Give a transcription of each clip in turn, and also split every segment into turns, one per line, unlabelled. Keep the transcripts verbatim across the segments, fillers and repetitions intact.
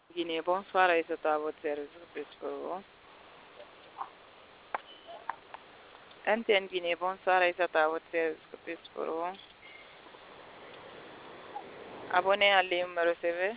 Guinée, bonsoir, et c'est à votre service plus pour vous. M T N Guinée, bonsoir, et c'est à votre service plus pour vous. Abonné à ligne, me recevez.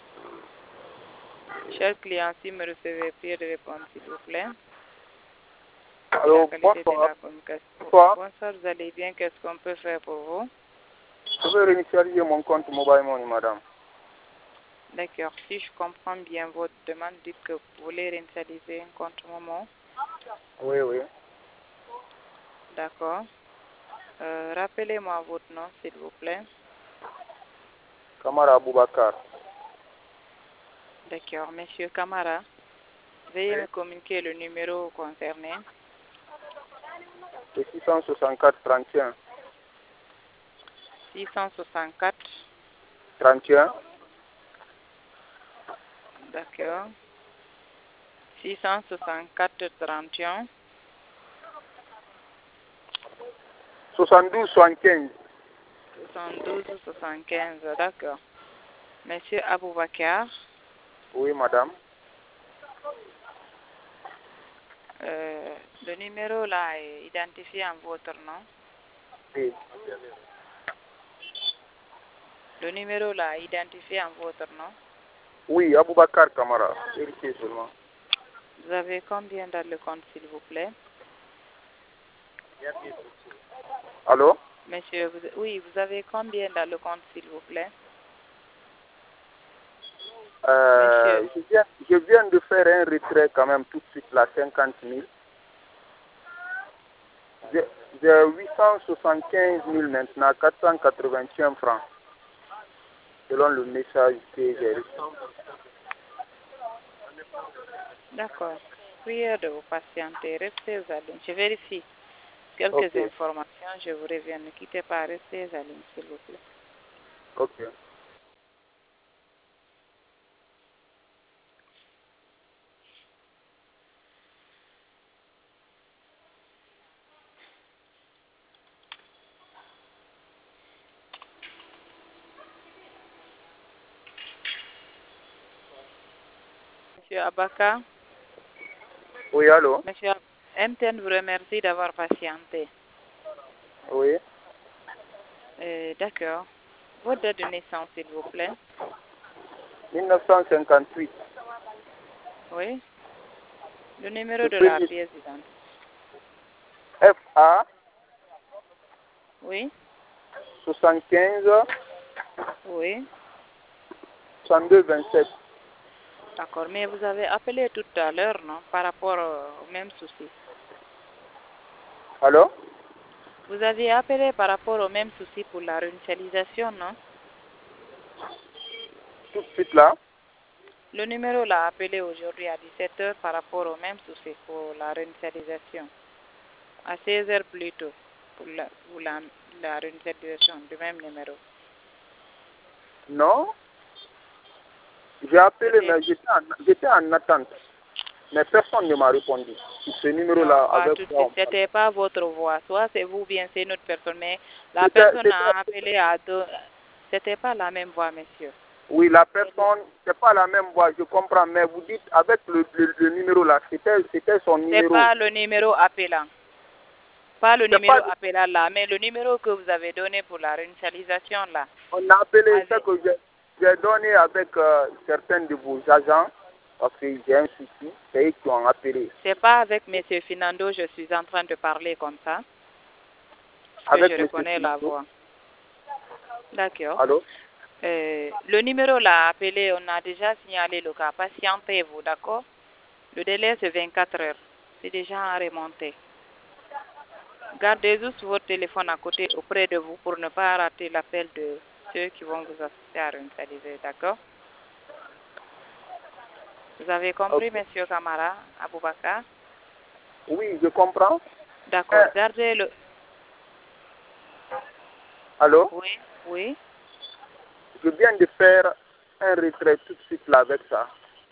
Chers clients, si me recevez, priez de répondre, s'il vous plaît.
Allô,
La qualité
bonsoir.
de la communication.
Bonsoir.
Bonsoir, vous allez bien? Qu'est-ce qu'on peut faire pour vous?
Je veux réinitialiser mon compte Mobile Money, madame.
D'accord. Si je comprends bien votre demande, dites que vous voulez réinitialiser un compte Momo.
Oui, oui.
D'accord. Euh, rappelez-moi votre nom, s'il vous plaît.
Kamara Aboubakar.
D'accord. Monsieur Camara, veuillez
Oui.
me communiquer le numéro concerné.
C'est six cent soixante-quatre trente et un.
six cent soixante-quatre.
trente et un.
D'accord. six cent soixante-quatre trente et un.
soixante-douze soixante-quinze.
soixante-douze soixante-quinze. D'accord. Monsieur Aboubakar,
Oui, madame.
euh, le numéro là est identifié en votre nom.
Oui.
Le numéro là est identifié en votre nom.
Oui, Aboubakar Kamara. Vérifiez seulement.
Vous avez combien dans le compte, s'il vous plaît?
Allô?
Monsieur, vous, oui, vous avez combien dans le compte, s'il vous plaît?
Euh,
Monsieur,
je, viens, je viens de faire un retrait quand même tout de suite, là, cinquante mille. J'ai j'ai huit cent soixante-quinze mille maintenant, quatre cent quatre-vingt-un francs, selon le message que j'ai reçu.
d'accord. Priez de vous patienter. Restez à ligne. Je vérifie quelques
Ok,
informations. Je vous reviens. Ne quittez pas. Restez à ligne, s'il vous plaît.
ok.
Monsieur Abaka,
Oui, allô?
Monsieur M T N vous remercie d'avoir patienté.
Oui.
Euh, d'accord. Votre date de naissance, s'il vous plaît.
mille neuf cent cinquante-huit.
Oui. Le numéro
Le
de la
premier
pièce d'identité.
F A
Oui.
soixante-quinze
Oui.
soixante-deux vingt-sept.
D'accord. Mais vous avez appelé tout à l'heure, non? Par rapport au même souci.
Allô?
Vous avez appelé par rapport au même souci pour la réinitialisation, non?
Tout de suite là?
Le numéro l'a appelé aujourd'hui à dix-sept heures par rapport au même souci pour la réinitialisation. À seize heures plus tôt pour la, pour la, la réinitialisation du même numéro.
Non. J'ai appelé,
C'était
mais j'étais en, j'étais en attente. Mais personne ne m'a répondu. Ce
non,
numéro-là,
pas
avec
tout de
quoi
suite.
on parle.
C'était pas votre voix. Soit c'est vous, bien c'est une autre personne. Mais la
C'était,
personne
c'était-
a appelé à deux. C'était pas la même voix, monsieur.
oui, la personne, c'est pas la même voix, je comprends, mais vous dites avec le, le, le numéro-là, c'était, c'était son
C'est
numéro.
pas le numéro appelant. Pas le
C'est
numéro
pas,
appelant là, mais le numéro que vous avez donné pour la réinitialisation là.
on a appelé ce
Avec.
que j'ai, j'ai donné avec euh, certains de vos agents, parce que j'ai un souci, c'est eux qui ont appelé.
C'est pas avec monsieur Finando je suis en train de parler comme ça. Parce que
Avec
je
M.
reconnais la
Finando.
voix. D'accord.
Allô?
Euh, le numéro l'a appelé, on a déjà signalé le cas. Patientez-vous, d'accord? Le délai, c'est vingt-quatre heures. C'est déjà remonté. Gardez juste votre téléphone à côté, auprès de vous, pour ne pas rater l'appel de ceux qui vont vous assister à réinitialiser, d'accord? Vous avez compris,
Ok.
monsieur Kamara, Aboubakar?
Oui, je comprends.
D'accord.
Euh,
Gardez le...
allô?
Oui, oui.
Je viens de faire un retrait tout de suite là avec ça.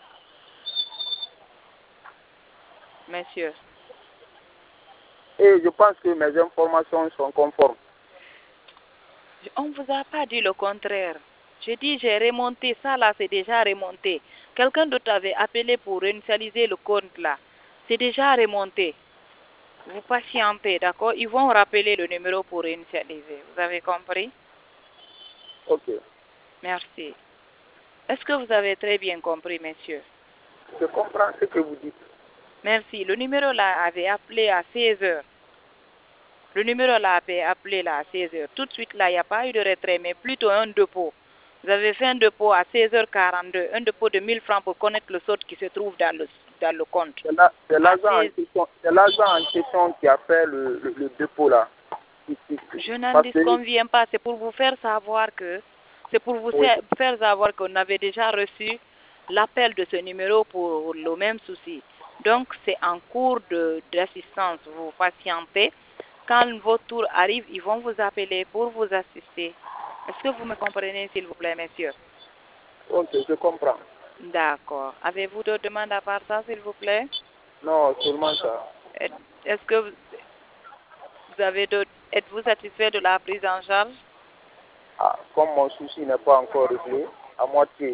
Monsieur,
Et je pense que mes informations sont conformes.
on ne vous a pas dit le contraire. J'ai dit, j'ai remonté. Ça, là, c'est déjà remonté. Quelqu'un d'autre avait appelé pour réinitialiser le compte, là. C'est déjà remonté. Vous patientez, d'accord? Ils vont rappeler le numéro pour réinitialiser. Vous avez compris?
Ok.
Merci. Est-ce que vous avez très bien compris, monsieur?
Je comprends ce que vous dites.
Merci. Le numéro là avait appelé à seize heures. Le numéro là avait appelé là à seize heures. Tout de suite là, il n'y a pas eu de retrait, mais plutôt un dépôt. Vous avez fait un dépôt à seize heures quarante-deux, un dépôt de mille francs pour connaître le solde qui se trouve dans le, dans le compte.
C'est la- c'est
À
l'agent en
seize
question, c'est l'agent en question qui a fait le, le, le dépôt là. Ici.
Je n'en
Parce que,
disconviens pas. C'est pour vous faire savoir que, c'est pour vous
oui,
sa- faire savoir qu'on avait déjà reçu l'appel de ce numéro pour le même souci. Donc, c'est en cours de- d'assistance. Vous patientez. Quand votre tour arrive, ils vont vous appeler pour vous assister. Est-ce que vous me comprenez, s'il vous plaît, messieurs?
ok, je comprends.
D'accord. Avez-vous d'autres demandes à part ça, s'il vous plaît?
Non, seulement ça.
Est- Est-ce que vous vous avez d'autres... Êtes-vous satisfait de la prise en charge?
Ah, comme mon souci n'est pas encore réglé, à moitié.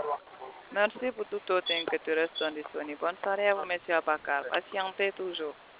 Merci pour toute autre inquiétude restons disponibles. Bonne soirée à vous, monsieur Abakar. Patientez toujours.